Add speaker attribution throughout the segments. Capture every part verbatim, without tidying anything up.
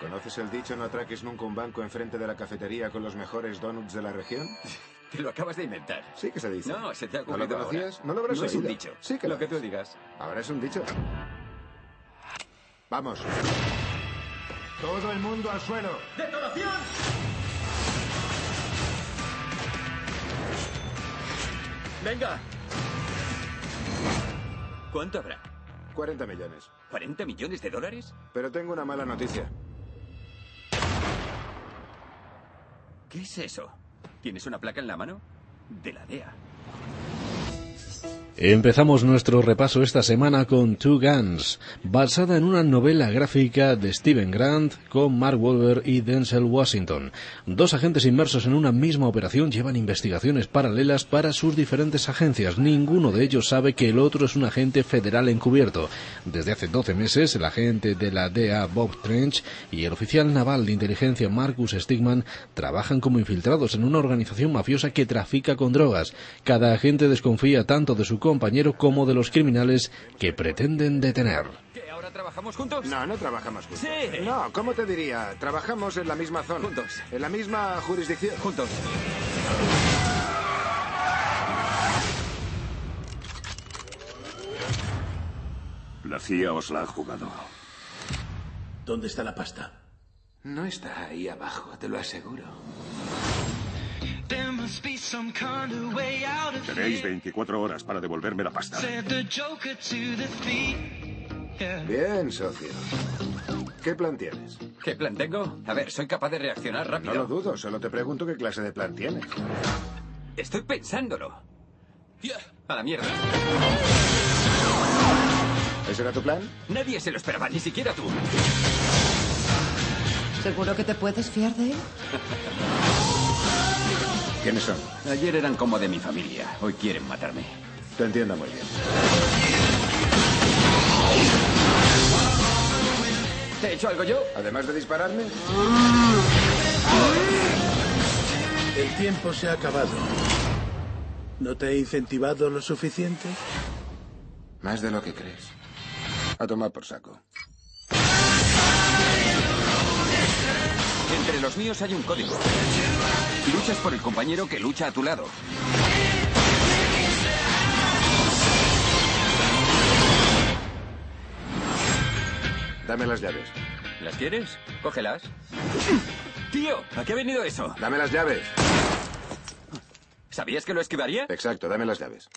Speaker 1: ¿Conoces el dicho no atraques nunca un banco enfrente de la cafetería con los mejores donuts de la región?
Speaker 2: Te lo acabas de inventar.
Speaker 1: Sí que se dice.
Speaker 2: No, se te ha
Speaker 1: ¿No
Speaker 2: ocurrido
Speaker 1: lo conocías?
Speaker 2: ahora.
Speaker 1: ¿No lo habrás
Speaker 2: No es un
Speaker 1: oído?
Speaker 2: dicho.
Speaker 1: Sí que
Speaker 2: Lo
Speaker 1: lo
Speaker 2: que
Speaker 1: es.
Speaker 2: tú digas.
Speaker 1: ¿Ahora es un dicho? Vamos. Todo el mundo al suelo.
Speaker 2: ¡Detonación! ¡Venga! ¿Cuánto habrá?
Speaker 1: cuarenta millones.
Speaker 2: ¿cuarenta millones de dólares?
Speaker 1: Pero tengo una mala noticia.
Speaker 2: ¿Qué es eso? ¿Tienes una placa en la mano? De la D E A.
Speaker 3: Empezamos nuestro repaso esta semana con Two Guns, basada en una novela gráfica de Steven Grant con Mark Wahlberg y Denzel Washington. Dos agentes inmersos en una misma operación llevan investigaciones paralelas para sus diferentes agencias. Ninguno de ellos sabe que el otro es un agente federal encubierto. Desde hace doce meses, el agente de la D E A Bob Trench y el oficial naval de inteligencia Marcus Stigman trabajan como infiltrados en una organización mafiosa que trafica con drogas. Cada agente desconfía tanto de su compañero como de los criminales que pretenden detener.
Speaker 2: ¿Qué, ahora trabajamos juntos?
Speaker 1: No, no trabajamos juntos.
Speaker 2: Sí.
Speaker 1: No, ¿cómo te diría? Trabajamos en la misma zona.
Speaker 2: Juntos.
Speaker 1: En la misma jurisdicción.
Speaker 2: Juntos.
Speaker 4: La C I A os la ha jugado.
Speaker 5: ¿Dónde está la pasta?
Speaker 6: No está ahí abajo, te lo aseguro.
Speaker 4: Tenéis veinticuatro horas para devolverme la pasta.
Speaker 1: Bien, socio. ¿Qué plan tienes?
Speaker 2: ¿Qué plan tengo? A ver, soy capaz de reaccionar rápido.
Speaker 1: No lo dudo, solo te pregunto qué clase de plan tienes.
Speaker 2: Estoy pensándolo. A la mierda.
Speaker 1: ¿Ese era tu plan?
Speaker 2: Nadie se lo esperaba, ni siquiera tú.
Speaker 7: ¿Seguro que te puedes fiar de él?
Speaker 1: ¿Quiénes son?
Speaker 2: Ayer eran como de mi familia. Hoy quieren matarme.
Speaker 1: Te entiendo muy bien.
Speaker 2: ¿Te he hecho algo yo?
Speaker 1: Además de dispararme.
Speaker 5: El tiempo se ha acabado. ¿No te he incentivado lo suficiente?
Speaker 1: Más de lo que crees. A tomar por saco.
Speaker 2: Entre los míos hay un código. Luchas por el compañero que lucha a tu lado.
Speaker 1: Dame las llaves.
Speaker 2: ¿Las quieres? Cógelas. ¡Tío! ¿A qué ha venido eso?
Speaker 1: Dame las llaves.
Speaker 2: ¿Sabías que lo esquivaría?
Speaker 1: Exacto, dame las llaves.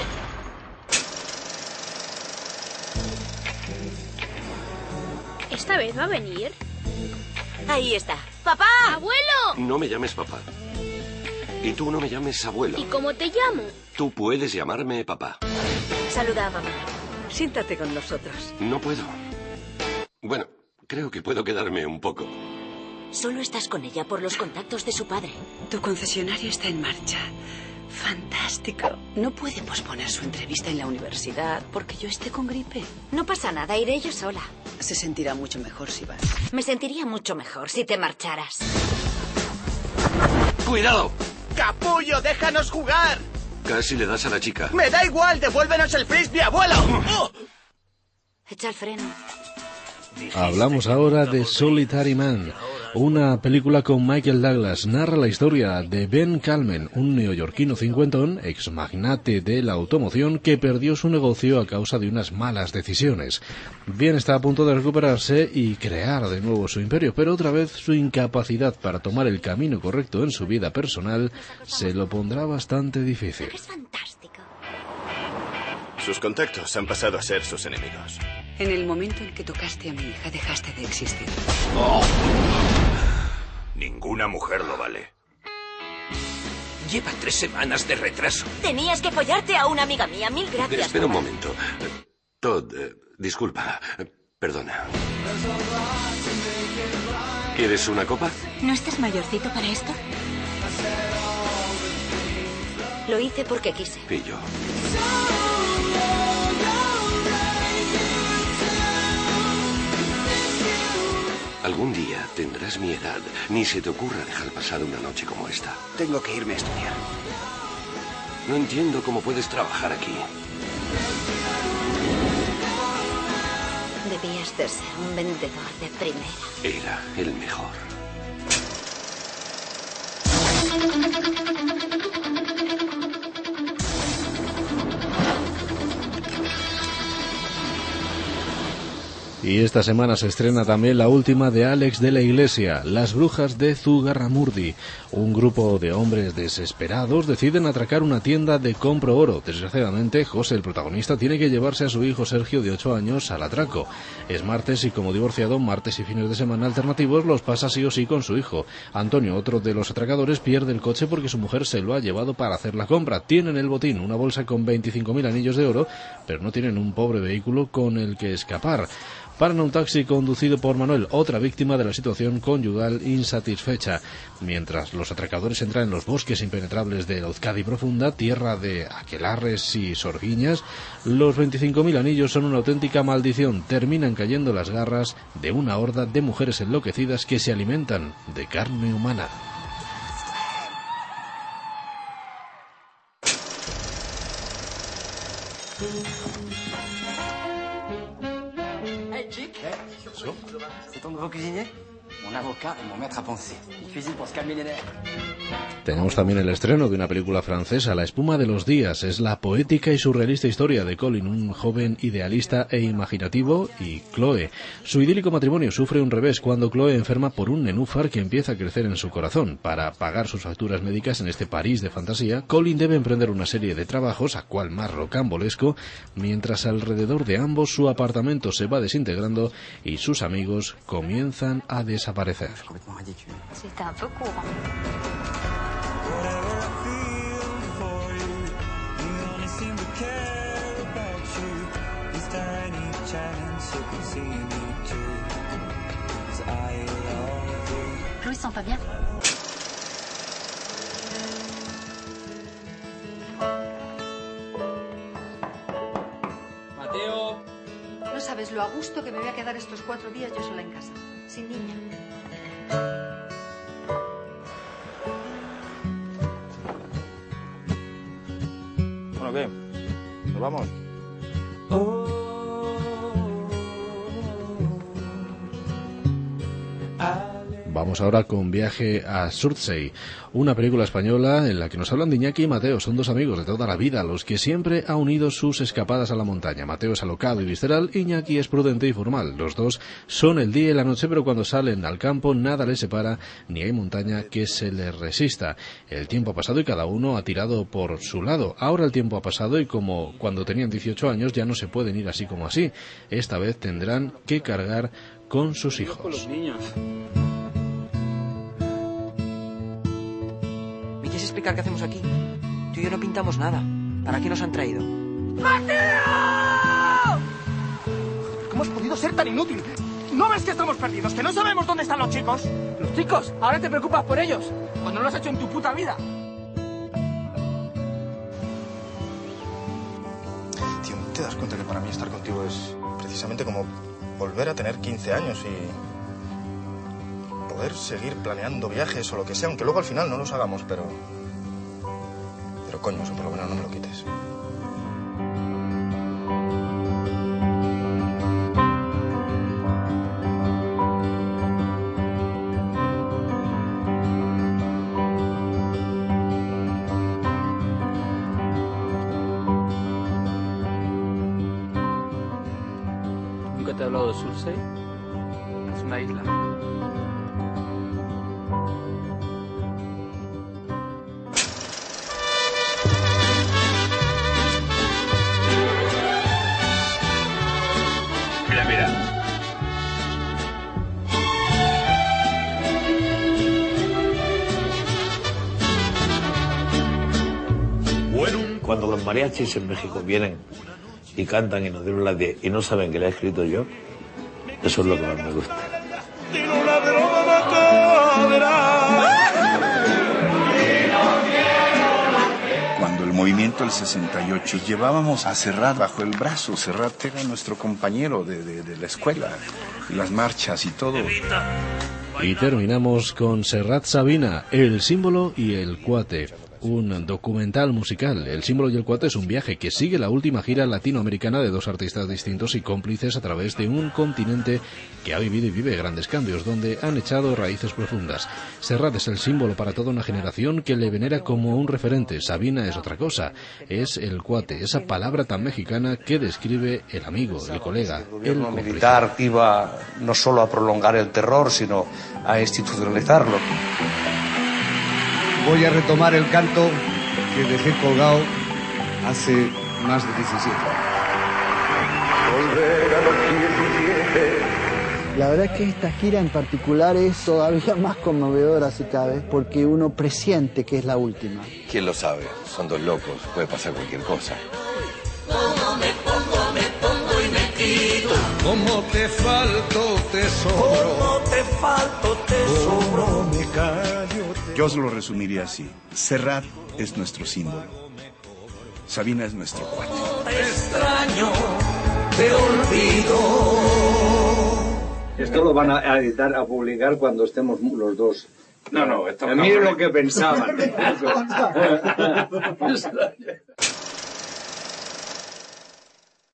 Speaker 8: ¿Esta vez va a venir?
Speaker 9: Ahí está. ¡Papá!
Speaker 8: ¡Abuelo!
Speaker 10: No me llames papá. Y tú no me llames abuelo.
Speaker 8: ¿Y cómo te llamo?
Speaker 10: Tú puedes llamarme papá.
Speaker 9: Saluda a mamá.
Speaker 7: Siéntate con nosotros.
Speaker 10: No puedo. Bueno, creo que puedo quedarme un poco.
Speaker 9: Solo estás con ella por los contactos de su padre.
Speaker 7: Tu concesionario está en marcha. Fantástico. No puede posponer su entrevista en la universidad porque yo esté con gripe.
Speaker 9: No pasa nada, iré yo sola.
Speaker 7: Se sentirá mucho mejor si vas.
Speaker 9: Me sentiría mucho mejor si te marcharas.
Speaker 10: ¡Cuidado!
Speaker 11: ¡Capullo, déjanos jugar!
Speaker 10: Casi le das a la chica.
Speaker 11: ¡Me da igual! ¡Devuélvenos el frisbee, abuelo! ¡Oh!
Speaker 9: Echa el freno.
Speaker 3: Hablamos ahora de Solitary Man, una película con Michael Douglas. Narra la historia de Ben Calmen, un neoyorquino cincuentón, ex magnate de la automoción que perdió su negocio a causa de unas malas decisiones. Ben está a punto de recuperarse y crear de nuevo su imperio, pero otra vez su incapacidad para tomar el camino correcto en su vida personal se lo pondrá bastante difícil.
Speaker 9: Es fantástico.
Speaker 12: Sus contactos han pasado a ser sus enemigos.
Speaker 7: En el momento en que tocaste a mi hija, dejaste de existir.
Speaker 12: Oh. Ninguna mujer lo vale.
Speaker 10: Lleva tres semanas de retraso.
Speaker 9: Tenías que follarte a una amiga mía. Mil gracias.
Speaker 10: Espera un
Speaker 9: mamá.
Speaker 10: momento. Todd, eh, disculpa. Eh, Perdona. ¿Quieres una copa?
Speaker 9: ¿No estás mayorcito para esto? Lo hice porque quise.
Speaker 10: Pillo. Algún día tendrás mi edad. Ni se te ocurra dejar pasar una noche como esta.
Speaker 11: Tengo que irme a estudiar.
Speaker 10: No entiendo cómo puedes trabajar aquí.
Speaker 9: De
Speaker 13: Debías de ser un vendedor de primera.
Speaker 10: Era el mejor.
Speaker 3: Y esta semana se estrena también la última de Alex de la Iglesia, Las brujas de Zugarramurdi. Un grupo de hombres desesperados deciden atracar una tienda de compro oro. Desgraciadamente, José, el protagonista, tiene que llevarse a su hijo Sergio, de ocho años, al atraco. Es martes y, como divorciado, martes y fines de semana alternativos los pasa sí o sí con su hijo. Antonio, otro de los atracadores, pierde el coche porque su mujer se lo ha llevado para hacer la compra. Tienen el botín, una bolsa con veinticinco mil anillos de oro, pero no tienen un pobre vehículo con el que escapar. Paran un taxi conducido por Manuel, otra víctima de la situación conyugal insatisfecha. Mientras los atracadores entran en los bosques impenetrables de la Euskadi profunda, tierra de aquelarres y sorguiñas, los veinticinco mil anillos son una auténtica maldición. Terminan cayendo las garras de una horda de mujeres enloquecidas que se alimentan de carne humana.
Speaker 14: C'est ton nouveau cuisinier? Mon avocat et mon maître à penser. Il cuisine pour se calmer les nerfs.
Speaker 3: Tenemos también el estreno de una película francesa, La espuma de los días. Es la poética y surrealista historia de Colin, un joven idealista e imaginativo, y Chloe. Su idílico matrimonio sufre un revés cuando Chloe enferma por un nenúfar que empieza a crecer en su corazón. Para pagar sus facturas médicas en este París de fantasía, Colin debe emprender una serie de trabajos, a cual más rocambolesco, mientras alrededor de ambos su apartamento se va desintegrando y sus amigos comienzan a desaparecer.
Speaker 13: C'était un peu court. Chloé se sent pas bien.
Speaker 15: Mateo.
Speaker 16: No sabes lo a gusto que me voy a quedar estos cuatro días yo sola en casa, sin niña.
Speaker 17: Bueno, ¿qué? ¿Nos vamos?
Speaker 3: Vamos ahora con Viaje a Surtsey, una película española en la que nos hablan de Iñaki y Mateo. Son dos amigos de toda la vida, los que siempre ha unido sus escapadas a la montaña. Mateo es alocado y visceral, Iñaki es prudente y formal. Los dos son el día y la noche, pero cuando salen al campo nada les separa, ni hay montaña que se les resista. El tiempo ha pasado y cada uno ha tirado por su lado. Ahora el tiempo ha pasado y, como cuando tenían dieciocho años, ya no se pueden ir así como así. Esta vez tendrán que cargar con sus hijos.
Speaker 15: Con los niños.
Speaker 14: ¿Me quieres explicar qué hacemos aquí? Tú y yo no pintamos nada. ¿Para qué nos han traído?
Speaker 11: ¡Mateo! ¿Cómo has podido ser tan inútil? ¿No ves que estamos perdidos? ¿Que no sabemos dónde están los chicos?
Speaker 15: ¿Los chicos? ¿Ahora te preocupas por ellos? Cuando no lo has hecho en tu puta vida.
Speaker 17: Tío, ¿no te das cuenta que para mí estar contigo es precisamente como volver a tener quince años y poder seguir planeando viajes o lo que sea, aunque luego al final no los hagamos, pero... Pero coño, eso por lo menos no me lo quites.
Speaker 15: ¿Nunca te he hablado de Surtsey? Es una isla.
Speaker 4: Mira, mira.
Speaker 18: Cuando los mariachis en México vienen y cantan y nos dieron las diez y no saben que la he escrito yo, eso es lo que más me gusta.
Speaker 19: Cuando el movimiento del sesenta y ocho llevábamos a Serrat bajo el brazo, Serrat era nuestro compañero de, de, de la escuela, y las marchas y todo.
Speaker 3: Y terminamos con Serrat Sabina, el símbolo y el cuate. un documental musical. El símbolo y el cuate es un viaje que sigue la última gira latinoamericana de dos artistas distintos y cómplices a través de un continente que ha vivido y vive grandes cambios, donde han echado raíces profundas. Serrat es el símbolo para toda una generación que le venera como un referente. Sabina es otra cosa, es el cuate, esa palabra tan mexicana que describe el amigo, el colega, el cómplice.
Speaker 20: Militar iba no solo a prolongar el terror, sino a institucionalizarlo.
Speaker 21: Voy a retomar el canto que dejé colgado hace más de diecisiete.
Speaker 22: La verdad es que esta gira en particular es todavía más conmovedora si cabe, porque uno presiente que es la última.
Speaker 10: ¿Quién lo sabe? Son dos locos, puede pasar cualquier cosa.
Speaker 23: Como me pongo, me pongo y me quito.
Speaker 21: Como te falto, te sobro.
Speaker 23: Como te falto, te sobro.
Speaker 19: Como me callo, te... Yo os lo resumiría así. Serrat es nuestro símbolo. Sabina es nuestro cuate.
Speaker 23: Te extraño, te olvido.
Speaker 21: Esto lo van a editar, a publicar cuando estemos los dos.
Speaker 19: No, no, esto
Speaker 21: Miren lo que pensaban.